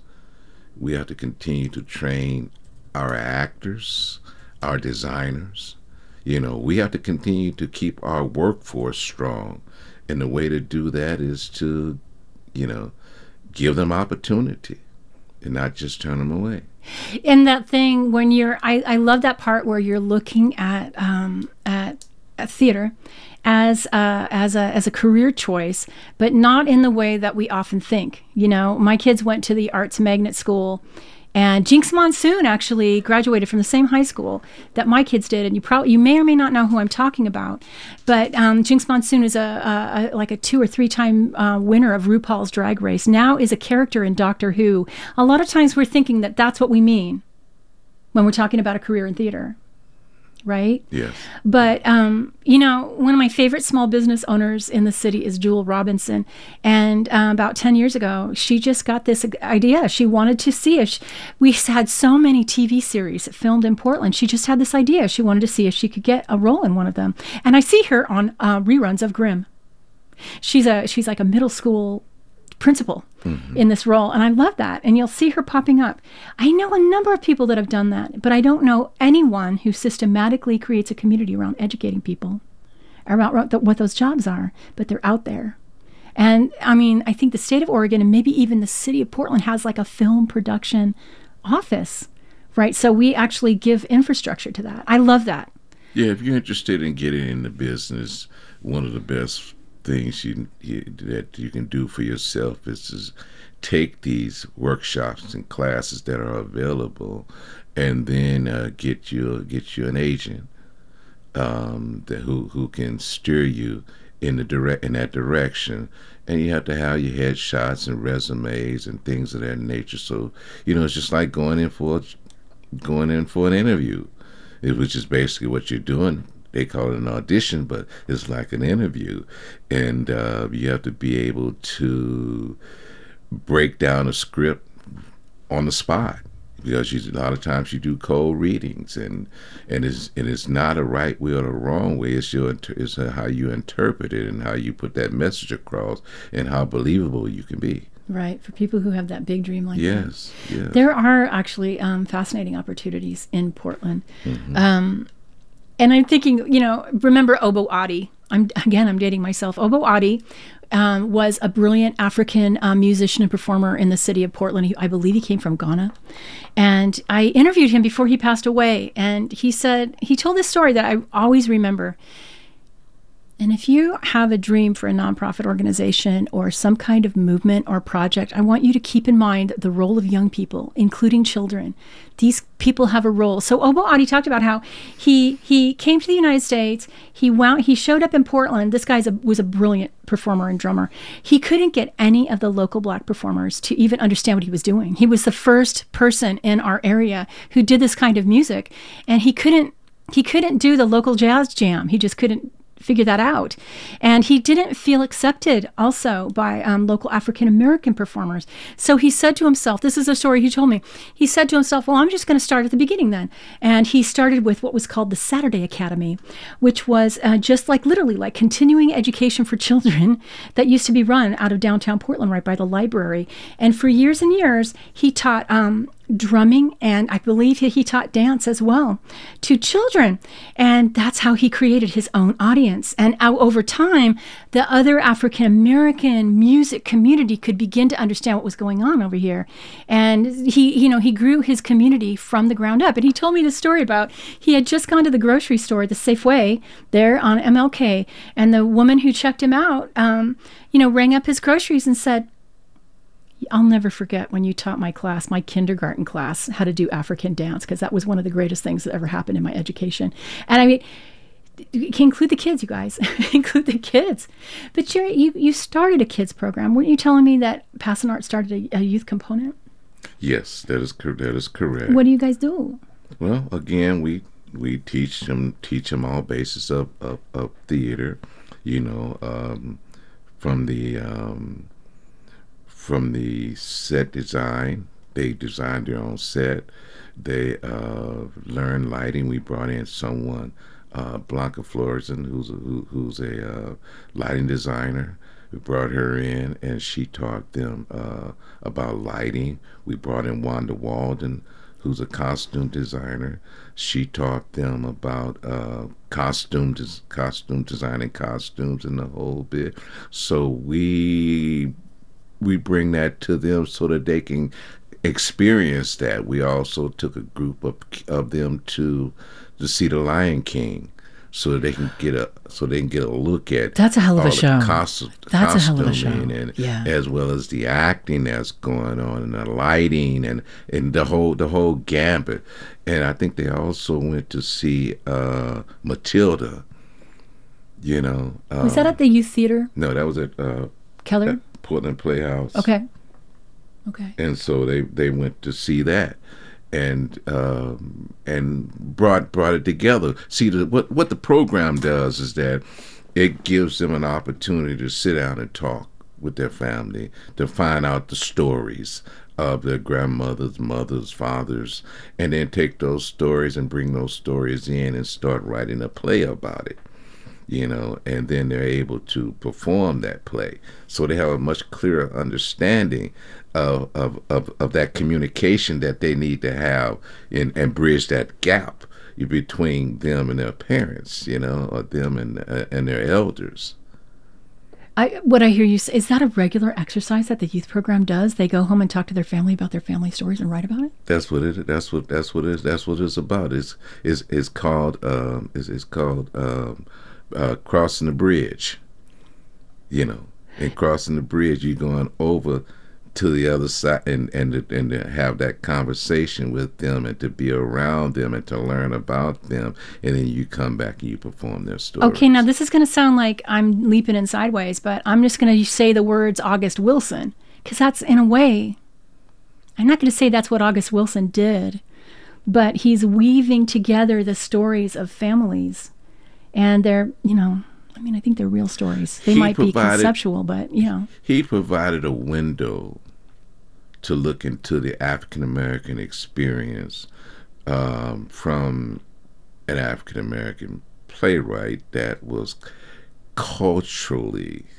We have to continue to train our actors, our designers. You know, we have to continue to keep our workforce strong. And the way to do that is to, you know, give them opportunity and not just turn them away. And that thing when you're, I, I love that part where you're looking at um, at, at theater as a, as a as a career choice, but not in the way that we often think. You know, my kids went to the Arts Magnet School, and Jinx Monsoon actually graduated from the same high school that my kids did. And you probably, you may or may not know who I'm talking about, but um, Jinx Monsoon is a, a, a like a two or three time uh, winner of RuPaul's Drag Race. Now is a character in Doctor Who. A lot of times we're thinking that that's what we mean when we're talking about a career in theater, right? Yes. But, um, you know, one of my favorite small business owners in the city is Jewel Robinson. And uh, about ten years ago, she just got this idea. She wanted to see if she, we had so many T V series filmed in Portland. She just had this idea. She wanted to see if she could get a role in one of them. And I see her on uh, reruns of Grimm. She's a she's like a middle school principal mm-hmm. in this role, and I love that. And you'll see her popping up. I know a number of people that have done that, but I don't know anyone who systematically creates a community around educating people about what those jobs are, but they're out there. And I mean, I think the state of Oregon and maybe even the city of Portland has like a film production office, right? So we actually give infrastructure to that. I love that. Yeah, if you're interested in getting in the business, one of the best things you, you that you can do for yourself is to take these workshops and classes that are available, and then uh, get you get you an agent um, that who who can steer you in the direct in that direction. And you have to have your headshots and resumes and things of that nature. So, you know, it's just like going in for going in for an interview, which is basically what you're doing. They call it an audition, but it's like an interview. And uh, you have to be able to break down a script on the spot, because you, a lot of times you do cold readings, and and it's and it's not a right way or a wrong way. It's your it's how you interpret it and how you put that message across and how believable you can be. Right, for people who have that big dream like yes, that. Yes, there are actually um, fascinating opportunities in Portland. Mm-hmm. Um, and I'm thinking, you know, remember Obo Adi? I'm again, I'm dating myself. Obo Adi um, was a brilliant African um, musician and performer in the city of Portland. He, I believe he came from Ghana. And I interviewed him before he passed away. And he said, he told this story that I always remember. And if you have a dream for a nonprofit organization or some kind of movement or project, I want you to keep in mind the role of young people, including children. These people have a role. So Obo Adi talked about how he he came to the United States. He wound, he showed up in Portland. This guy was a brilliant performer and drummer. He couldn't get any of the local black performers to even understand what he was doing. He was the first person in our area who did this kind of music, and he couldn't he couldn't do the local jazz jam. He just couldn't figure that out. And he didn't feel accepted also by um, local African-American performers. So he said to himself, this is a story he told me, he said to himself, well, I'm just going to start at the beginning then. And he started with what was called the Saturday Academy, which was uh, just like literally like continuing education for children that used to be run out of downtown Portland right by the library. And for years and years, he taught um, drumming, and I believe he, he taught dance as well to children. And that's how he created his own audience. And uh, over time, the other African-American music community could begin to understand what was going on over here. And he, you know, he grew his community from the ground up. And he told me this story about, he had just gone to the grocery store, the Safeway, there on M L K, and the woman who checked him out, um, you know, rang up his groceries and said, I'll never forget when you taught my class, my kindergarten class, how to do African dance, because that was one of the greatest things that ever happened in my education. And I mean, you can include the kids, you guys, include the kids. But Jerry, you, you started a kids program. Weren't you telling me that Passing Art started a, a youth component? Yes, that is that is correct. What do you guys do? Well, again, we we teach them teach them all basis of, of, of theater, you know, um, from the um, from the set design. They designed their own set. They uh, learned lighting. We brought in someone, uh, Blanca Florison, who's a, who, who's a uh, lighting designer. We brought her in, and she taught them uh, about lighting. We brought in Wanda Walden, who's a costume designer. She taught them about uh, costume, des- costume designing costumes and the whole bit. So we we bring that to them so that they can experience that. We also took a group of of them to to see The Lion King, so that they can get a so they can get a look at that's a hell of a show. Costume, that's a hell of a show, and yeah. As well as the acting that's going on and the lighting and, and the whole the whole gambit. And I think they also went to see uh, Matilda. You know, um, was that at the youth theater? No, that was at uh, Keller at Portland Playhouse. Okay. Okay. And so they, they went to see that, and um, and brought brought it together. See, the, what what the program does is that it gives them an opportunity to sit down and talk with their family, to find out the stories of their grandmothers, mothers, fathers, and then take those stories and bring those stories in and start writing a play about it. You know, and then they're able to perform that play. So they have a much clearer understanding of of, of, of that communication that they need to have in, and bridge that gap between them and their parents, you know, or them and uh, and their elders. I, what I hear you say, is that a regular exercise that the youth program does? They go home and talk to their family about their family stories and write about it? That's what it. That's what. That's what it is. That's what it's about. It's it's it's called. Um, it's, it's called. Um, Uh, crossing the bridge, you know, and crossing the bridge, you're going over to the other side and and to, and to have that conversation with them and to be around them and to learn about them, and then you come back and you perform their stories. Okay, now this is going to sound like I'm leaping in sideways, but I'm just going to say the words August Wilson, because that's, in a way, I'm not going to say that's what August Wilson did, but he's weaving together the stories of families, and they're, you know, I mean, I think they're real stories. They he might provided, be conceptual, but, you know. He provided a window to look into the African-American experience um, from an African-American playwright that was culturally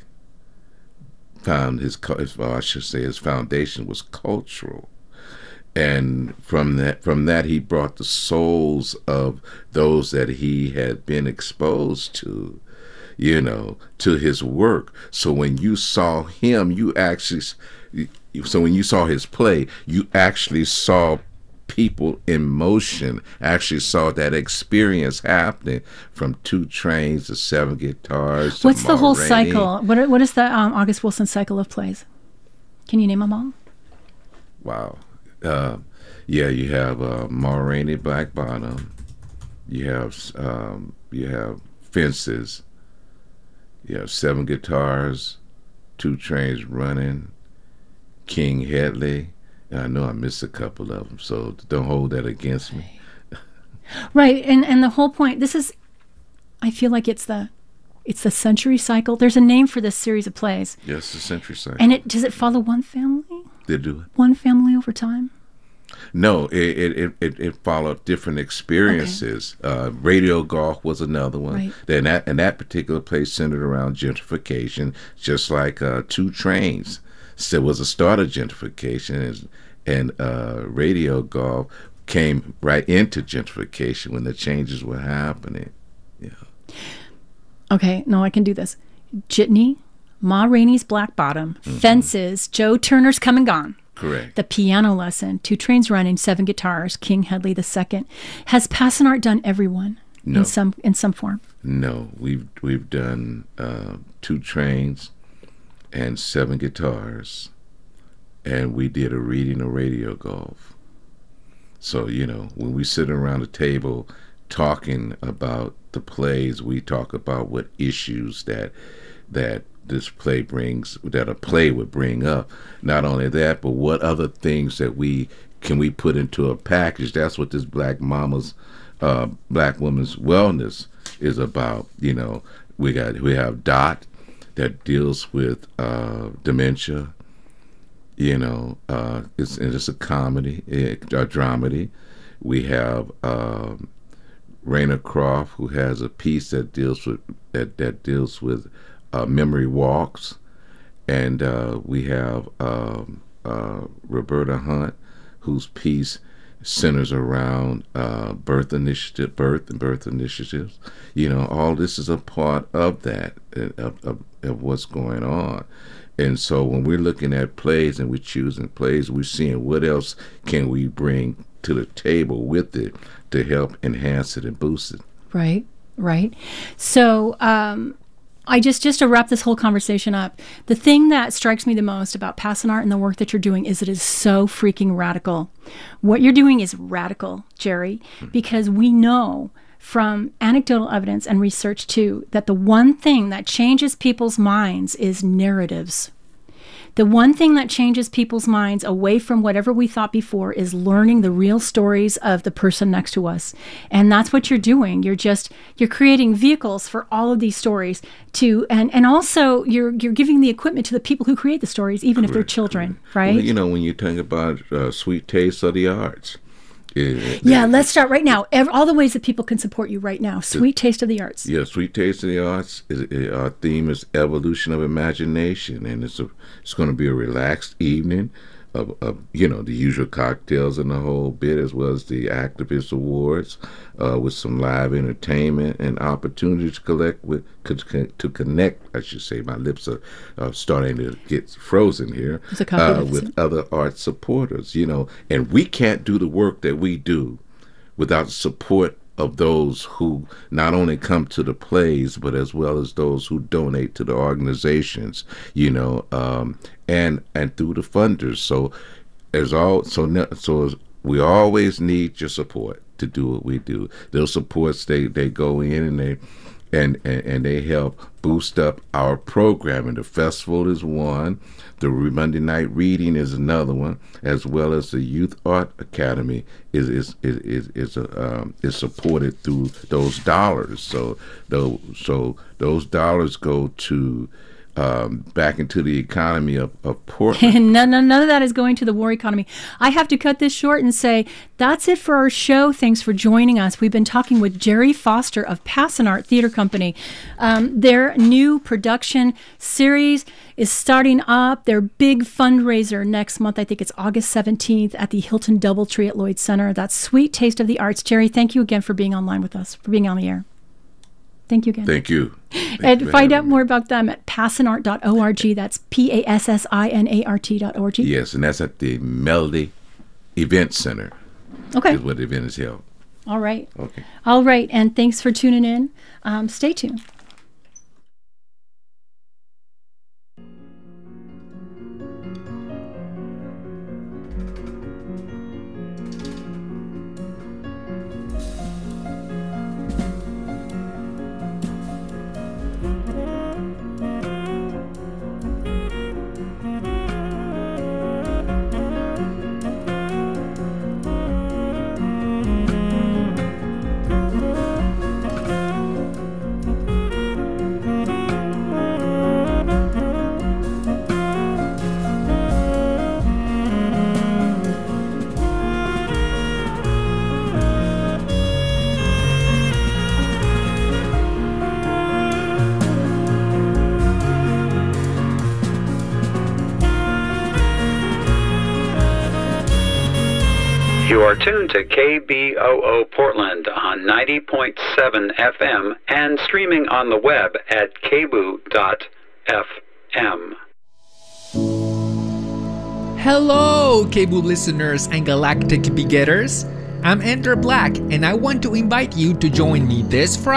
found his, well, I should say his foundation was cultural. And from that, from that, he brought the souls of those that he had been exposed to, you know, to his work. So when you saw him, you actually, so when you saw his play, you actually saw people in motion, actually saw that experience happening, from Two Trains to Seven Guitars to What's the whole Ma Rainey. cycle? What are, what is the um, August Wilson cycle of plays? Can you name them all? Wow. Uh, yeah, you have uh, Ma Rainey, Black Bottom. You have um, you have Fences. You have Seven Guitars, Two Trains Running, King Hedley. And I know I missed a couple of them, so don't hold that against me. Right, and and the whole point. This is, I feel like it's the, it's the century cycle. There's a name for this series of plays. Yes, the century cycle. And it does it follow one family? They do it. One family over time? No, it it, it, it followed different experiences. Okay. Uh, Radio Golf was another one. Right. And that and that particular place centered around gentrification, just like uh, Two Trains. So it was a start of gentrification, and, and uh, Radio Golf came right into gentrification when the changes were happening. Yeah. Okay, no, I can do this. Jitney, Ma Rainey's Black Bottom, mm-hmm. Fences, Joe Turner's Come and Gone. Correct. The Piano Lesson, Two Trains Running, Seven Guitars, King Hedley the Second. Has Passanart done everyone no. in some in some form? No, we've we've done uh, Two Trains and Seven Guitars, and we did a reading of Radio Golf. So, you know, when we sit around the table talking about the plays, we talk about what issues that that this play brings, that a play would bring up. Not only that, but what other things that we can we put into a package. That's what this Black Mama's, uh, Black Woman's Wellness is about. You know, we got we have Dot that deals with uh, dementia. You know, uh, it's it's a comedy, a dramedy. We have um, Raina Croft, who has a piece that deals with that that deals with uh, memory walks, and uh, we have um, uh, Roberta Hunt, whose piece centers around uh, birth initiative, birth and birth initiatives. You know, all this is a part of that, of, of, of what's going on. And so when we're looking at plays and we're choosing plays, we're seeing what else can we bring to the table with it to help enhance it and boost it. Right, right. So um, I just, just to wrap this whole conversation up, the thing that strikes me the most about Passanart and the work that you're doing is it is so freaking radical. What you're doing is radical, Jerry, mm-hmm. because we know from anecdotal evidence and research too, that the one thing that changes people's minds is narratives. The one thing that changes people's minds away from whatever we thought before is learning the real stories of the person next to us. And that's what you're doing. You're just, you're creating vehicles for all of these stories to, and, and also you're you're giving the equipment to the people who create the stories, even Correct, if they're children, correct. right? Well, you know, when you think about uh, Sweet Taste of the Arts, It, yeah, it, let's start right now. Every, all the ways that people can support you right now. Sweet Taste of the Arts. Yeah, Sweet Taste of the Arts. Is, it, our theme is evolution of imagination, and it's a it's going to be a relaxed evening of, of you know the usual cocktails and the whole bit, as well as the Activist Awards, uh, with some live entertainment and opportunity to collect with to connect. I should say, my lips are uh, starting to get frozen here. Uh, with other art supporters, you know, and we can't do the work that we do without support of those who not only come to the plays, but as well as those who donate to the organizations, you know, um, and and through the funders. So there's all so so we always need your support to do what we do. Those supports, they they go in and they and and, and they help boost up our programming. The festival is one. The Monday night reading is another one, as well as the Youth Art Academy is is is is is, a, um, is supported through those dollars. So those so those dollars go to um, back into the economy of, of Portland. none, none, none of that is going to the war economy. I have to cut this short and say that's it for our show. Thanks for joining us. We've been talking with Jerry Foster of Passanart Theater Company. Um, their new production series is starting up. Their big fundraiser next month. I think it's August seventeenth at the Hilton Doubletree at Lloyd Center. That's Sweet Taste of the Arts. Jerry, thank you again for being online with us, for being on the air. Thank you again. Thank you. Thank and you find out me. more about them at passanart dot org. That's P A S S I N A R T dot org. Yes, and that's at the Melody Event Center. Okay. Is where the event is held. All right. Okay. All right. And thanks for tuning in. Um, stay tuned. You are tuned to K B O O Portland on ninety point seven F M and streaming on the web at k b o dot f m. Hello, K B O listeners and galactic begetters. I'm Ender Black, and I want to invite you to join me this Friday